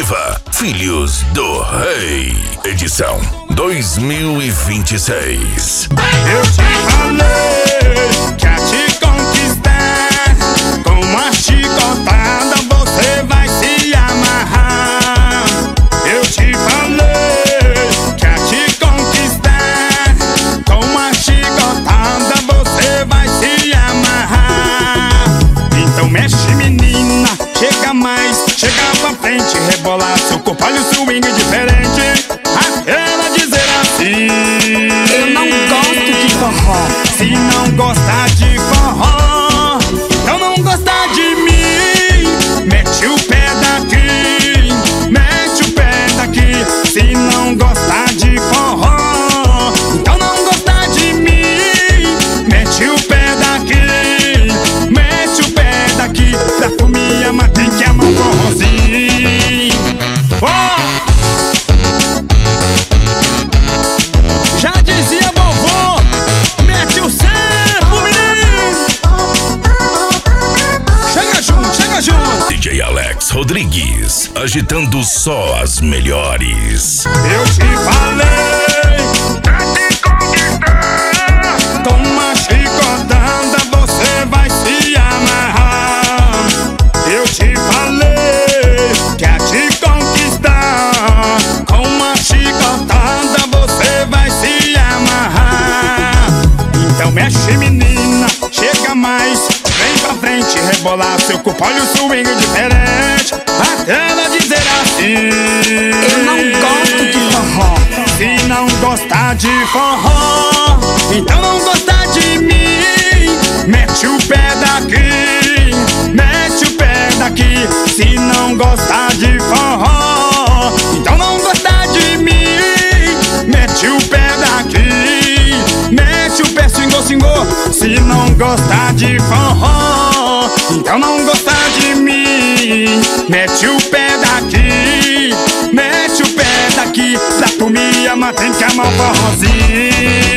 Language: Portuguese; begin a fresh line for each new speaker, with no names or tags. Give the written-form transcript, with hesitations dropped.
nova, Filhos do Rei, edição 2026.
Eu te falei que a te conquistar, com uma chicotada você vai se amarrar. Eu te falei que a te conquistar, com uma chicotada você vai se amarrar. Então mexe, menina, chega mais, chega pra frente, rebolar seu corpo, olha o swing diferente. Ela dizer assim:
eu não gosto de forró.
Se não gostar de forró, então não gosta de mim. Mete o pé daqui, mete o pé daqui. Se não gostar de forró, então não gosta de mim. Mete o pé daqui, mete o pé daqui. Pra tu me amar tem que amar o forrozinho. Oh! Já dizia vovô, mete o cerco, menino. Chega junto, chega junto.
DJ Alex Rodrigues, agitando só as melhores.
Eu te falei pra te conquistar, com uma chicotada você vai se amarrar. Eu te falei que a te conquistar, com uma chicotada você vai se amarrar. Então mexe, menina, chega mais, vem pra frente, rebolar seu corpo, olha o swing diferente. Até ela dizer assim:
Eu não gosto de forró.
se não gostar de forró, então não gosta de mim. Mete o pé daqui, mete o pé daqui. Se não gostar de forró, então não gosta de mim. Mete o pé daqui, mete o pé, swingou, swingou. Se não gostar de forró, então não gosta de mim. Mete o pé daqui, mete o pé daqui. Pra tu me amar tem que amar o forrozinho.